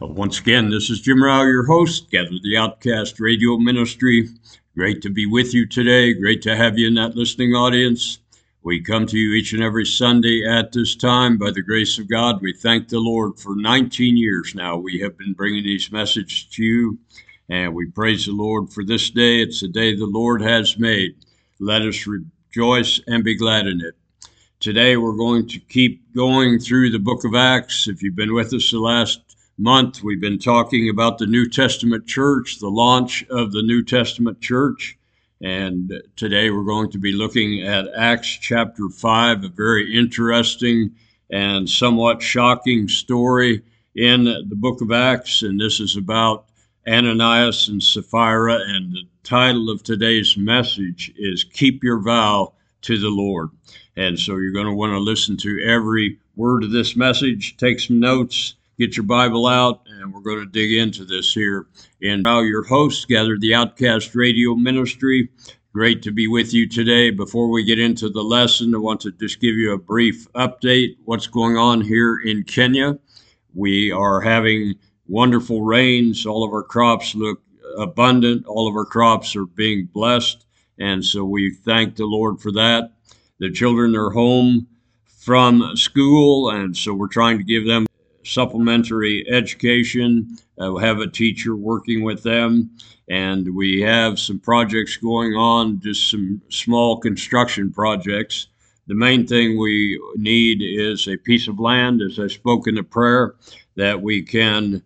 Once again, this is Jim Rao, your host, Gather the Outcast Radio Ministry. Great to be with you today. Great to have you in that listening audience. We come to you each and every Sunday at this time. By the grace of God, we thank the Lord for 19 years now. We have been bringing these messages to you, and we praise the Lord for this day. It's the day the Lord has made. Let us rejoice and be glad in it. Today, we're going to keep going through the book of Acts. If you've been with us the last month, we've been talking about the New Testament church, the launch of the New Testament church. And today we're going to be looking at Acts chapter 5, a very interesting and somewhat shocking story in the book of Acts. And this is about Ananias and Sapphira. And the title of today's message is Keep Your Vow to the Lord. And so you're going to want to listen to every word of this message, take some notes, get your Bible out, and we're going to dig into this here. And now your host, Gather the Outcast Radio Ministry. Great to be with you today. Before we get into the lesson, I want to just give you a brief update. What's going on here in Kenya? We are having wonderful rains. All of our crops look abundant. All of our crops are being blessed. And so we thank the Lord for that. The children are home from school, and so we're trying to give them supplementary education. We have a teacher working with them, and we have some projects going on, just some small construction projects. The main thing we need is a piece of land, as I spoke in the prayer, that we can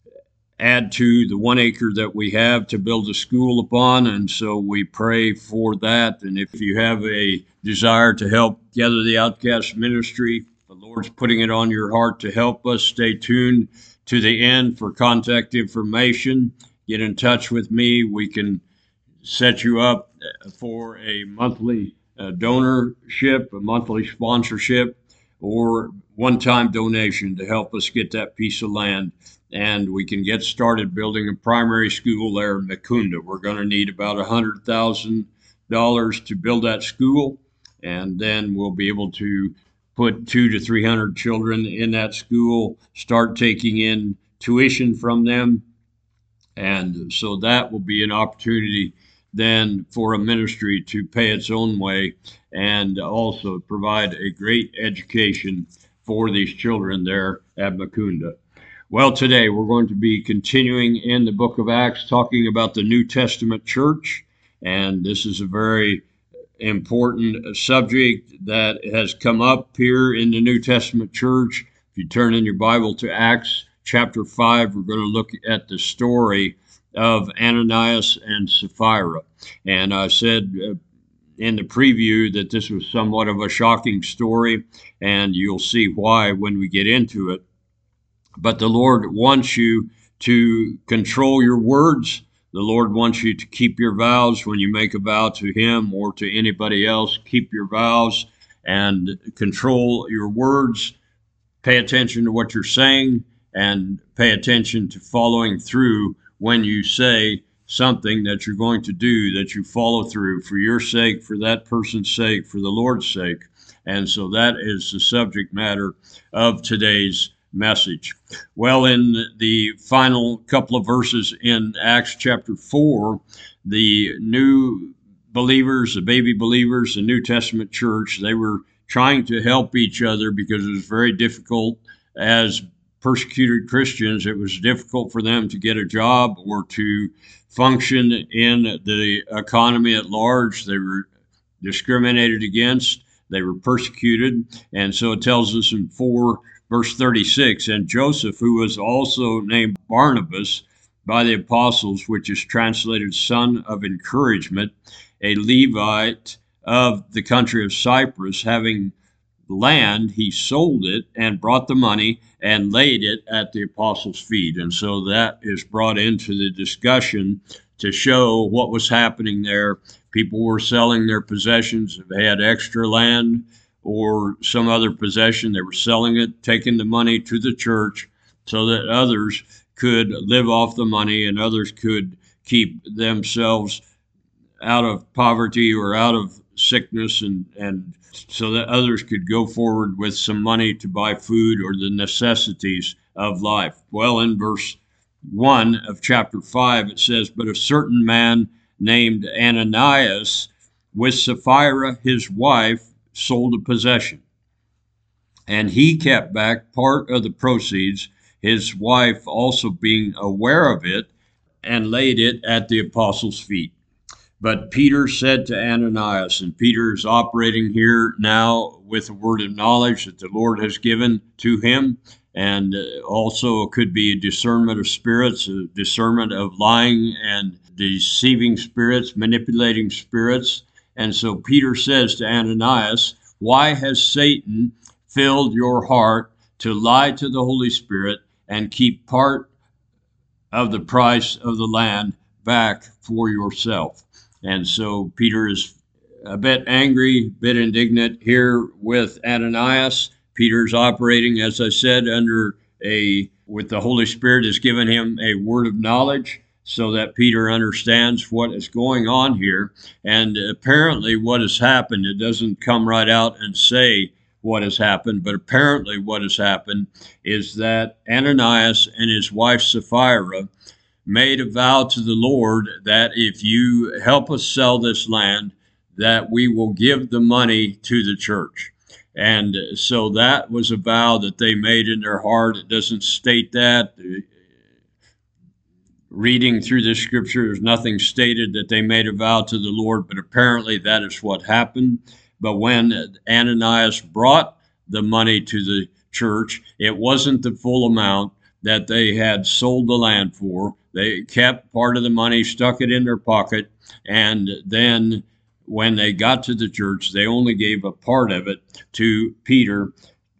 add to the 1 acre that we have to build a school upon, and so we pray for that. And if you have a desire to help Gather the Outcast Ministry, the Lord's putting it on your heart to help us. Stay tuned to the end for contact information. Get in touch with me. We can set you up for a monthly donorship, a monthly sponsorship, or one-time donation to help us get that piece of land. And we can get started building a primary school there in Mukunda. We're going to need about $100,000 to build that school, and then we'll be able to put 200 to 300 children in that school, start taking in tuition from them. And so that will be an opportunity then for a ministry to pay its own way and also provide a great education for these children there at Mukunda. Well, today we're going to be continuing in the book of Acts, talking about the New Testament church. And this is a very important subject that has come up here in the New Testament church. If you turn in your Bible to Acts chapter 5, we're going to look at the story of Ananias and Sapphira. And I said in the preview that this was somewhat of a shocking story, and you'll see why when we get into it. But the Lord wants you to control your words. The Lord wants you to keep your vows when you make a vow to Him or to anybody else. Keep your vows and control your words. Pay attention to what you're saying and pay attention to following through when you say something that you're going to do, that you follow through for your sake, for that person's sake, for the Lord's sake. And so that is the subject matter of today's message. Well, in the final couple of verses in Acts chapter 4, the new believers, the baby believers, the New Testament church, they were trying to help each other because it was very difficult as persecuted Christians. It was difficult for them to get a job or to function in the economy at large. They were discriminated against. They were persecuted. And so it tells us in 4 verse 36, and Joseph, who was also named Barnabas by the apostles, which is translated son of encouragement, a Levite of the country of Cyprus, having land, he sold it and brought the money and laid it at the apostles' feet. And so that is brought into the discussion to show what was happening there. People were selling their possessions. If they had extra land or some other possession, they were selling it, taking the money to the church so that others could live off the money and others could keep themselves out of poverty or out of sickness, and so that others could go forward with some money to buy food or the necessities of life. Well, in verse 1 of chapter 5, it says, "But a certain man named Ananias, with Sapphira his wife, sold a possession. And he kept back part of the proceeds, his wife also being aware of it, and laid it at the apostles' feet. But Peter said to Ananias," and Peter is operating here now with a word of knowledge that the Lord has given to him, and also could be a discernment of spirits, a discernment of lying and deceiving spirits, manipulating spirits. And so Peter says to Ananias, "Why has Satan filled your heart to lie to the Holy Spirit and keep part of the price of the land back for yourself?" And so Peter is a bit angry, a bit indignant here with Ananias. Peter's operating, as I said, with the Holy Spirit has given him a word of knowledge so that Peter understands what is going on here. And apparently what has happened, it doesn't come right out and say what has happened, but apparently what has happened is that Ananias and his wife Sapphira made a vow to the Lord that if you help us sell this land, that we will give the money to the church. And so that was a vow that they made in their heart. It doesn't state that. Reading through the scripture, there's nothing stated that they made a vow to the Lord, but apparently that is what happened. But when Ananias brought the money to the church, it wasn't the full amount that they had sold the land for. They kept part of the money, stuck it in their pocket, and then when they got to the church, they only gave a part of it to Peter,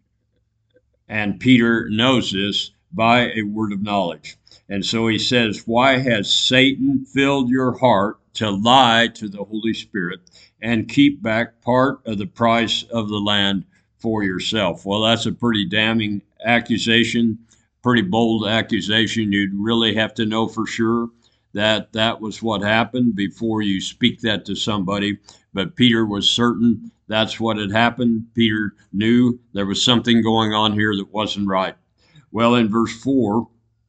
and Peter knows this by a word of knowledge. And so he says, "Why has Satan filled your heart to lie to the Holy Spirit and keep back part of the price of the land for yourself?" Well, that's a pretty damning accusation, pretty bold accusation. You'd really have to know for sure that that was what happened before you speak that to somebody. But Peter was certain that's what had happened. Peter knew there was something going on here that wasn't right. Well, in verse 4,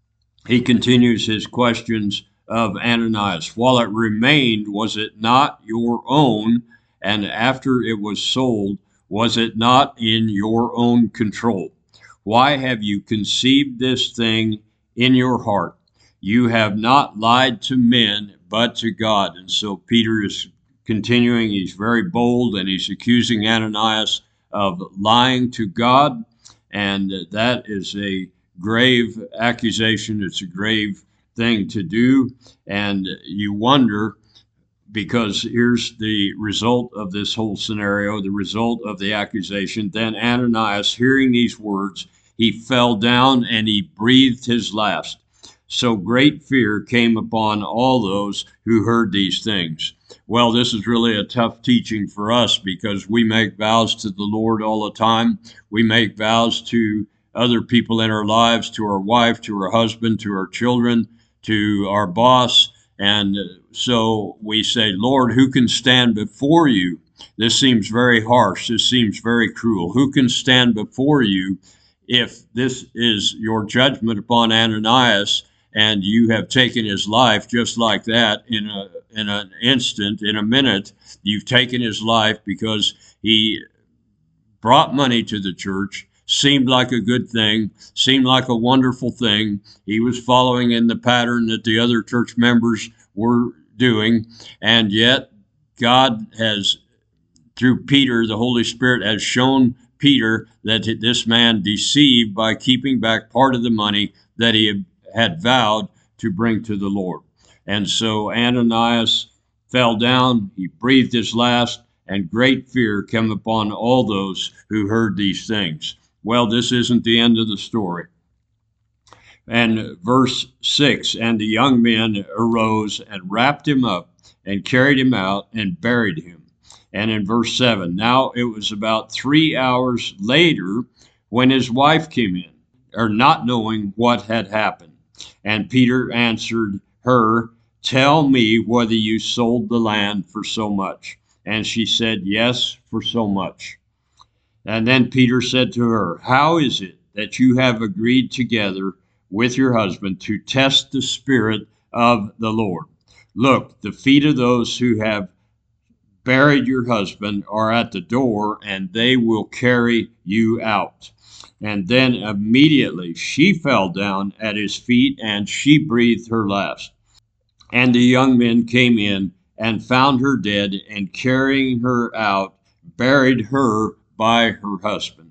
he continues his questions of Ananias. "While it remained, was it not your own? And after it was sold, was it not in your own control? Why have you conceived this thing in your heart? You have not lied to men, but to God." And so Peter is continuing. He's very bold, and he's accusing Ananias of lying to God. And that is a grave accusation. It's a grave thing to do. And you wonder, because here's the result of this whole scenario, the result of the accusation. Then Ananias, hearing these words, he fell down and he breathed his last. So great fear came upon all those who heard these things. Well, this is really a tough teaching for us because we make vows to the Lord all the time. We make vows to other people in our lives, to our wife, to our husband, to our children, to our boss. And so we say, "Lord, who can stand before you?" This seems very harsh. This seems very cruel. Who can stand before you if this is your judgment upon Ananias and you have taken his life just like that in an instant, in a minute? You've taken his life because he brought money to the church, seemed like a good thing, seemed like a wonderful thing. He was following in the pattern that the other church members were doing. And yet God has, through Peter, the Holy Spirit has shown Peter that this man deceived by keeping back part of the money that he had vowed to bring to the Lord. And so Ananias fell down, he breathed his last, and great fear came upon all those who heard these things. Well, this isn't the end of the story. And verse 6, "And the young men arose and wrapped him up and carried him out and buried him." And in verse 7, "Now it was about 3 hours later when his wife came in, or not knowing what had happened. And Peter answered her, 'Tell me whether you sold the land for so much.' And she said, 'Yes, for so much.' And then Peter said to her, 'How is it that you have agreed together with your husband to test the Spirit of the Lord. Look, the feet of those who have buried your husband are at the door, and they will carry you out. And then immediately she fell down at his feet, and she breathed her last. And the young men came in and found her dead, and carrying her out, buried her by her husband.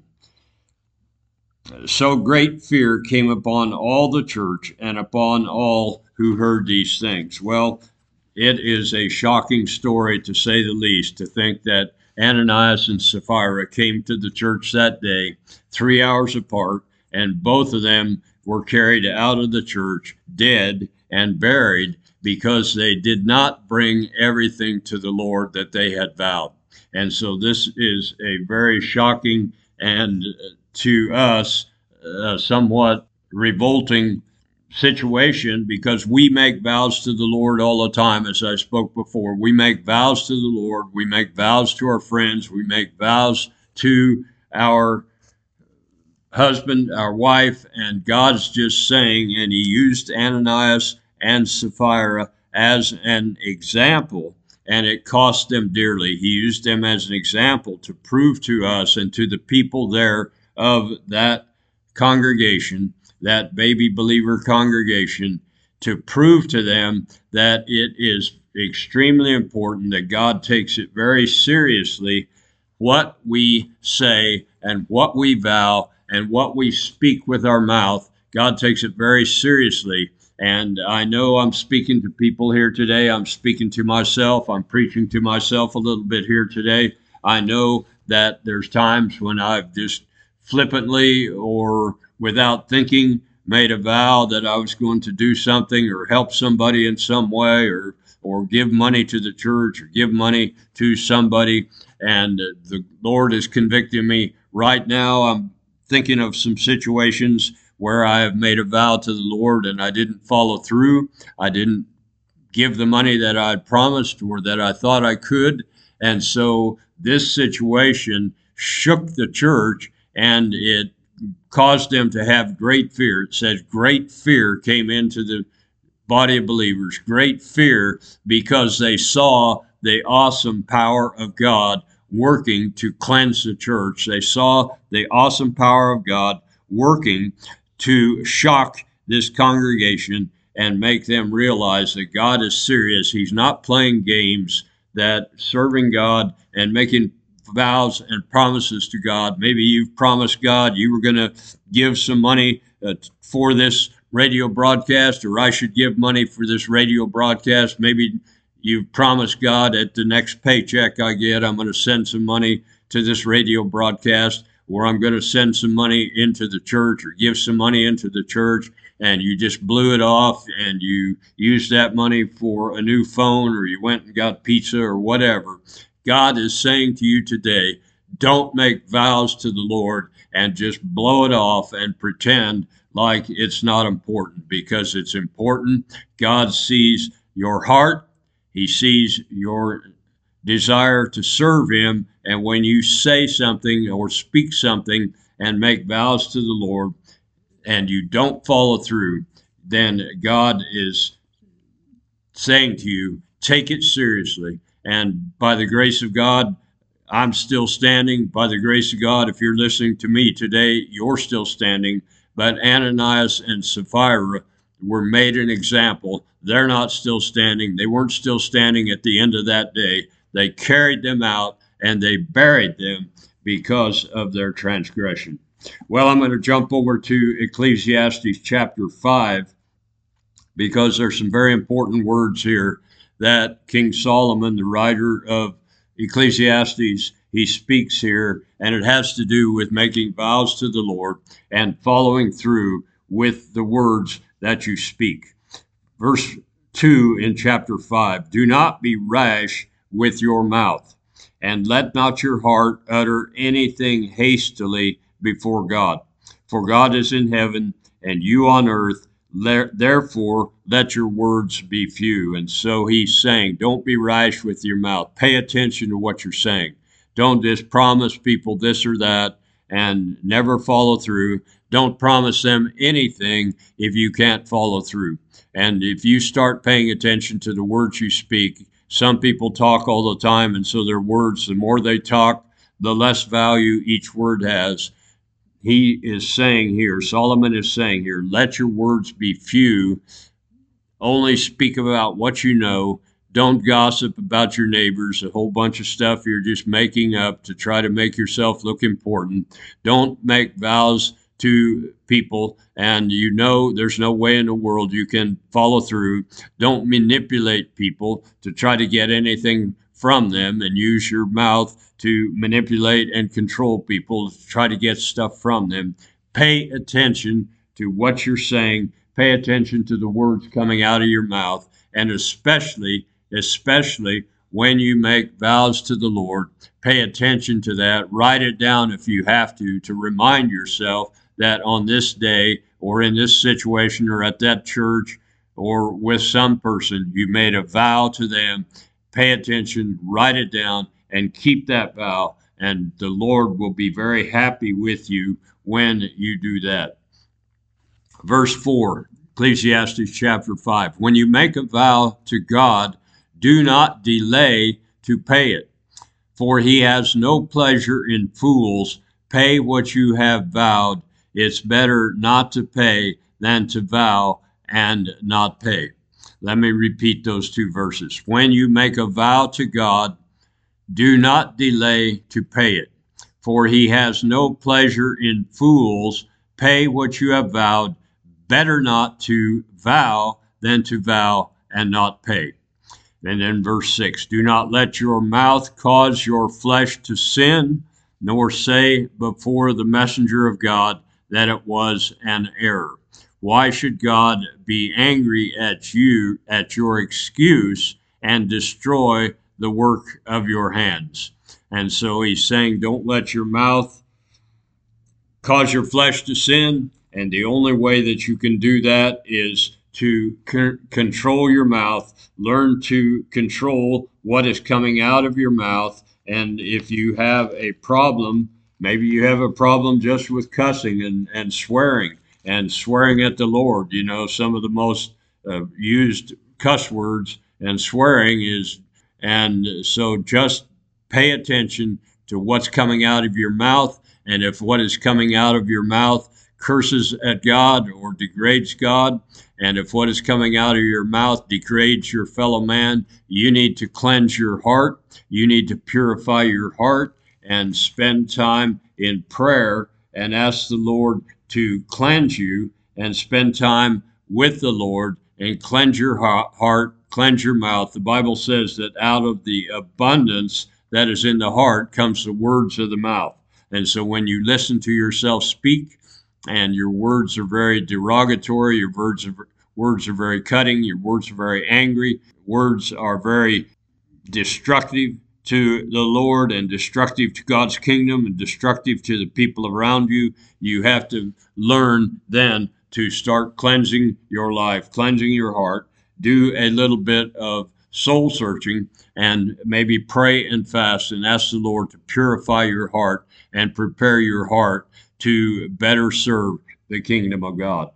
So great fear came upon all the church and upon all who heard these things. Well, it is a shocking story, to say the least, to think that Ananias and Sapphira came to the church that day, 3 hours apart, and both of them were carried out of the church, dead and buried, because they did not bring everything to the Lord that they had vowed. And so this is a very shocking and, to us, somewhat revolting situation, because we make vows to the Lord all the time. As I spoke before, we make vows to the Lord, we make vows to our friends, we make vows to our husband, our wife, and God's just saying, and he used Ananias and Sapphira as an example, and it cost them dearly. He used them as an example to prove to us and to the people there of that congregation, that baby believer congregation, to prove to them that it is extremely important, that God takes it very seriously, what we say and what we vow and what we speak with our mouth. God takes it very seriously. And I know I'm speaking to people here today. I'm speaking to myself. I'm preaching to myself a little bit here today. I know that there's times when I've just flippantly or without thinking made a vow that I was going to do something or help somebody in some way, or give money to the church, or give money to somebody. And the Lord is convicting me right now. I'm thinking of some situations where I have made a vow to the Lord and I didn't follow through. I didn't give the money that I had promised or that I thought I could. And so this situation shook the church, and it caused them to have great fear. It says great fear came into the body of believers, great fear, because they saw the awesome power of God working to cleanse the church. They saw the awesome power of God working to shock this congregation and make them realize that God is serious. He's not playing games, that serving God and making vows and promises to God. Maybe you've promised God you were going to give some money for this radio broadcast, or I should give money for this radio broadcast. Maybe you've promised God, at the next paycheck I get, I'm going to send some money to this radio broadcast, or I'm going to send some money into the church, or give some money into the church, and you just blew it off and you used that money for a new phone, or you went and got pizza or whatever. God is saying to you today, don't make vows to the Lord and just blow it off and pretend like it's not important, because it's important. God sees your heart. He sees your desire to serve him. And when you say something or speak something and make vows to the Lord and you don't follow through, then God is saying to you, take it seriously. And by the grace of God, I'm still standing. By the grace of God, if you're listening to me today, you're still standing. But Ananias and Sapphira were made an example. They're not still standing. They weren't still standing at the end of that day. They carried them out and they buried them because of their transgression. Well, I'm going to jump over to Ecclesiastes chapter 5, because there's some very important words here that King Solomon, the writer of Ecclesiastes, he speaks here, and it has to do with making vows to the Lord and following through with the words that you speak. Verse 2 in chapter 5, do not be rash with your mouth, and let not your heart utter anything hastily before God. For God is in heaven, and you on earth. Therefore, let your words be few. And so he's saying, don't be rash with your mouth. Pay attention to what you're saying. Don't just promise people this or that and never follow through. don't promise them anything if you can't follow through. And if you start paying attention to the words you speak, some people talk all the time, and so their words, the more they talk, the less value each word has. He is saying here, Solomon is saying here, let your words be few. Only speak about what you know. Don't gossip about your neighbors, a whole bunch of stuff you're just making up to try to make yourself look important. Don't make vows to people and you know there's no way in the world you can follow through. Don't manipulate people to try to get anything from them and use your mouth to manipulate and control people to try to get stuff from them. Pay attention to what you're saying. Pay attention to the words coming out of your mouth, and especially when you make vows to the Lord, pay attention to that. Write it down if you have to remind yourself that on this day or in this situation or at that church or with some person, you made a vow to them. Pay attention, write it down, and keep that vow. And the Lord will be very happy with you when you do that. Verse 4, Ecclesiastes chapter 5. When you make a vow to God, do not delay to pay it, for he has no pleasure in fools. Pay what you have vowed. It's better not to pay than to vow and not pay. Let me repeat those two verses. When you make a vow to God, do not delay to pay it, for he has no pleasure in fools. Pay what you have vowed. Better not to vow than to vow and not pay. And then verse 6, do not let your mouth cause your flesh to sin, nor say before the messenger of God that it was an error. Why should God be angry at you, at your excuse, and destroy the work of your hands? And so he's saying, don't let your mouth cause your flesh to sin. And the only way that you can do that is to control your mouth, learn to control what is coming out of your mouth. And if you have a problem, maybe you have a problem just with cussing and swearing at the Lord. You know, some of the most used cuss words and swearing is, and so just pay attention to what's coming out of your mouth. And if what is coming out of your mouth curses at God or degrades God, and if what is coming out of your mouth degrades your fellow man, you need to cleanse your heart. You need to purify your heart and spend time in prayer and ask the Lord to cleanse you and spend time with the Lord and cleanse your heart, cleanse your mouth. The Bible says that out of the abundance that is in the heart comes the words of the mouth. And so when you listen to yourself speak, and your words are very derogatory, your words are very cutting, your words are very angry, words are very destructive to the Lord and destructive to God's kingdom and destructive to the people around you, you have to learn then to start cleansing your life, cleansing your heart, do a little bit of soul searching, and maybe pray and fast and ask the Lord to purify your heart and prepare your heart to better serve the kingdom of God.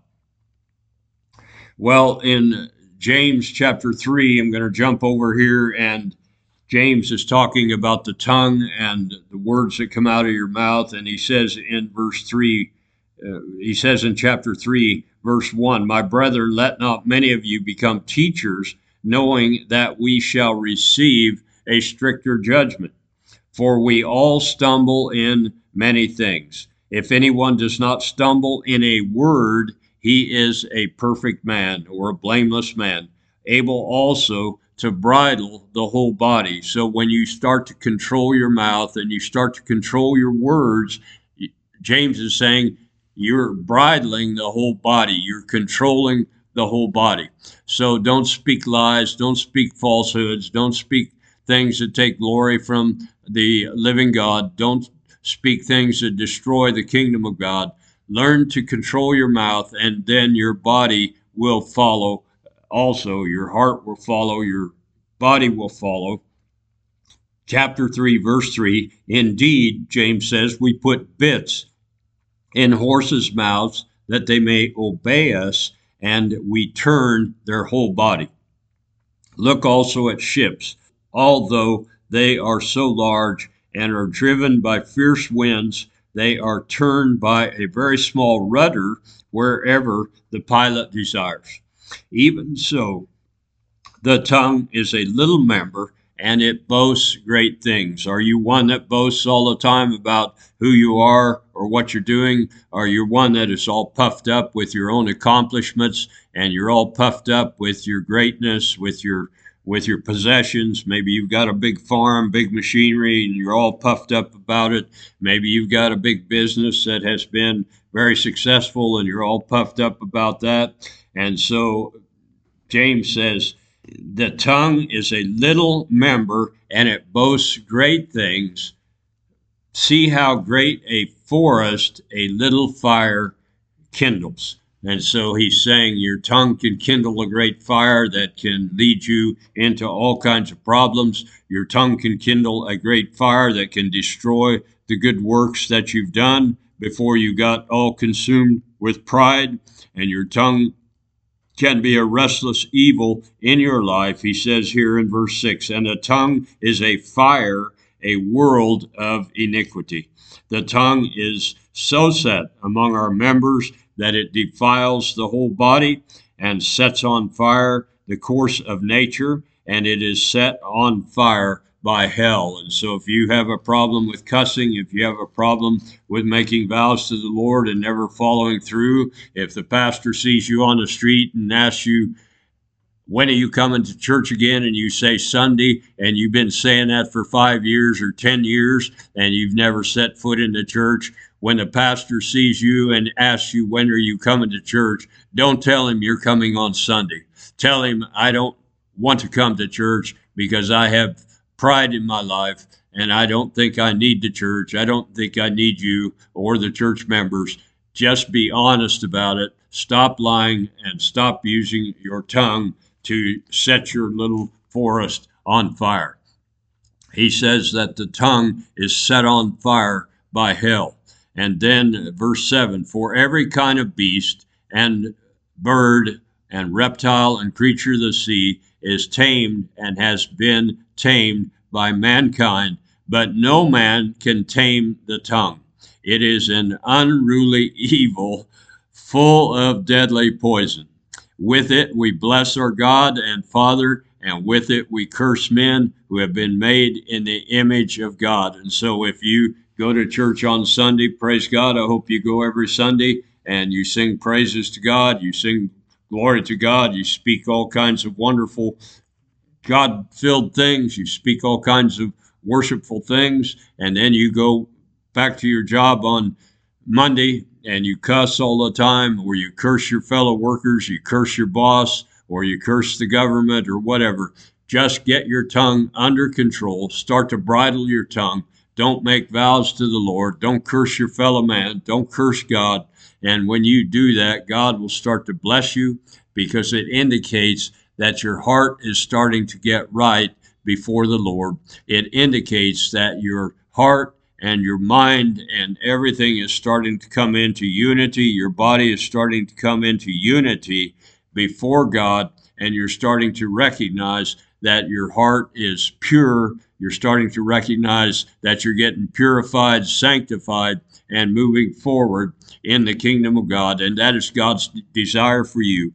Well, in James chapter 3, I'm going to jump over here, and James is talking about the tongue and the words that come out of your mouth. And he says in verse 3, he says in chapter 3, verse 1, my brethren, let not many of you become teachers, knowing that we shall receive a stricter judgment. For we all stumble in many things. If anyone does not stumble in a word, he is a perfect man or a blameless man, able also to bridle the whole body. So when you start to control your mouth and you start to control your words, James is saying you're bridling the whole body. You're controlling the whole body. So don't speak lies. Don't speak falsehoods. Don't speak things that take glory from the living God. Don't speak things that destroy the kingdom of God. Learn to control your mouth, and then your body will follow. Also, your heart will follow, your body will follow. Chapter 3, verse 3, indeed, James says, we put bits in horses' mouths, that they may obey us, and we turn their whole body. Look also at ships, although they are so large and are driven by fierce winds, they are turned by a very small rudder wherever the pilot desires. Even so, the tongue is a little member, and it boasts great things. Are you one that boasts all the time about who you are or what you're doing? Are you one that is all puffed up with your own accomplishments, and you're all puffed up with your greatness, with your possessions? Maybe you've got a big farm, big machinery, and you're all puffed up about it. Maybe you've got a big business that has been very successful, and you're all puffed up about that. And so James says, the tongue is a little member, and it boasts great things. See how great a forest a little fire kindles. And so he's saying your tongue can kindle a great fire that can lead you into all kinds of problems. Your tongue can kindle a great fire that can destroy the good works that you've done before you got all consumed with pride. And your tongue can be a restless evil in your life. He says here in verse 6, and the tongue is a fire, a world of iniquity. The tongue is so set among our members that it defiles the whole body and sets on fire the course of nature, and it is set on fire by hell. And so if you have a problem with cussing, if you have a problem with making vows to the Lord and never following through, if the pastor sees you on the street and asks you, when are you coming to church again? And you say Sunday, and you've been saying that for 5 years or 10 years, and you've never set foot in the church. When the pastor sees you and asks you, when are you coming to church? Don't tell him you're coming on Sunday. Tell him, I don't want to come to church because I have pride in my life, and I don't think I need the church. I don't think I need you or the church members. Just be honest about it. Stop lying and stop using your tongue to set your little forest on fire. He says that the tongue is set on fire by hell. And then verse 7, for every kind of beast and bird and reptile and creature of the sea is tamed and has been tamed by mankind, but no man can tame the tongue. It is an unruly evil, full of deadly poison. With it we bless our God and Father, and with it we curse men who have been made in the image of God. And so if you go to church on Sunday, praise God. I hope you go every Sunday and you sing praises to God, you sing glory to God, you speak all kinds of wonderful God-filled things, you speak all kinds of worshipful things, and then you go back to your job on Monday and you cuss all the time, or you curse your fellow workers, you curse your boss, or you curse the government or whatever. Just get your tongue under control. Start to bridle your tongue. Don't make vows to the Lord. Don't curse your fellow man. Don't curse God. And when you do that, God will start to bless you, because it indicates that your heart is starting to get right before the Lord. It indicates that your heart and your mind and everything is starting to come into unity. Your body is starting to come into unity before God, and you're starting to recognize that your heart is pure. You're starting to recognize that you're getting purified, sanctified, and moving forward in the kingdom of God. And that is God's desire for you.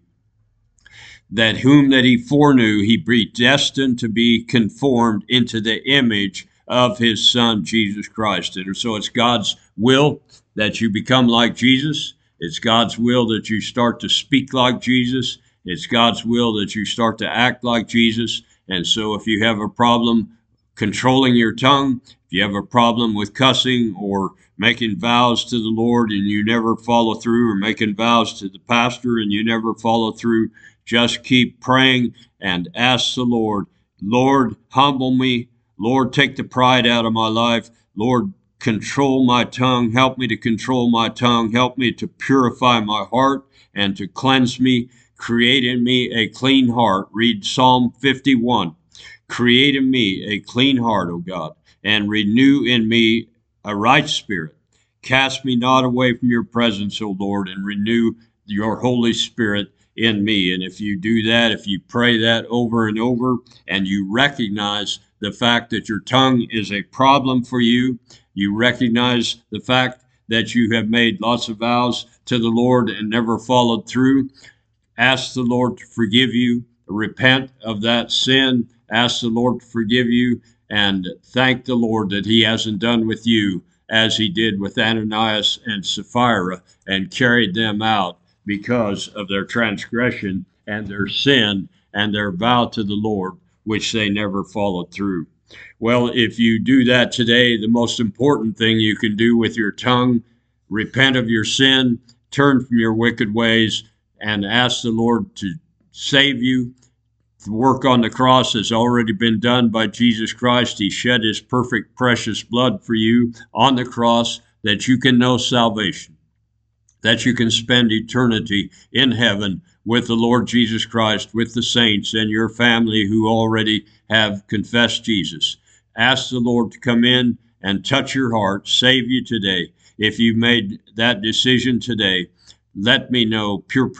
That whom that he foreknew, he predestined to be conformed into the image of his Son, Jesus Christ. And so it's God's will that you become like Jesus. It's God's will that you start to speak like Jesus. It's God's will that you start to act like Jesus. And so if you have a problem controlling your tongue, if you have a problem with cussing or making vows to the Lord and you never follow through, or making vows to the pastor and you never follow through, just keep praying and ask the Lord, Lord, humble me. Lord, take the pride out of my life. Lord, control my tongue. Help me to control my tongue. Help me to purify my heart and to cleanse me. Create in me a clean heart. Read Psalm 51. Create in me a clean heart, O God, and renew in me a right spirit. Cast me not away from your presence, O Lord, and renew your Holy Spirit in me. And if you do that, if you pray that over and over, and you recognize the fact that your tongue is a problem for you, you recognize the fact that you have made lots of vows to the Lord and never followed through, ask the Lord to forgive you, repent of that sin, ask the Lord to forgive you, and thank the Lord that he hasn't done with you as he did with Ananias and Sapphira and carried them out because of their transgression and their sin and their vow to the Lord, which they never followed through. Well, if you do that today, the most important thing you can do with your tongue, repent of your sin, turn from your wicked ways, and ask the Lord to save you. The work on the cross has already been done by Jesus Christ. He shed his perfect, precious blood for you on the cross that you can know salvation, that you can spend eternity in heaven with the Lord Jesus Christ, with the saints and your family who already have confessed Jesus. Ask the Lord to come in and touch your heart, save you today. If you've made that decision today, let me know,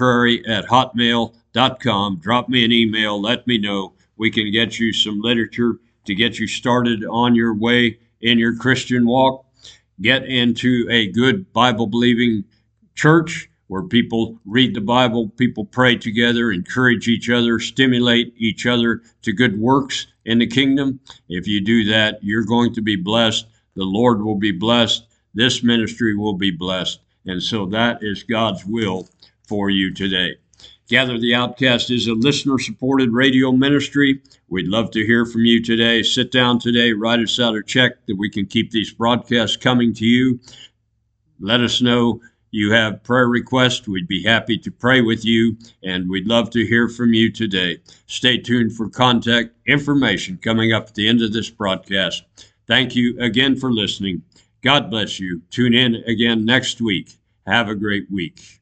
pureprairie@hotmail.com. Drop me an email, let me know. We can get you some literature to get you started on your way in your Christian walk. Get into a good Bible-believing church where people read the Bible, people pray together, encourage each other, stimulate each other to good works in the kingdom. If you do that, you're going to be blessed. The Lord will be blessed. This ministry will be blessed. And so that is God's will for you today. Gather the Outcast is a listener-supported radio ministry. We'd love to hear from you today. Sit down today, write us out a check that we can keep these broadcasts coming to you. Let us know you have prayer requests. We'd be happy to pray with you, and we'd love to hear from you today. Stay tuned for contact information coming up at the end of this broadcast. Thank you again for listening. God bless you. Tune in again next week. Have a great week.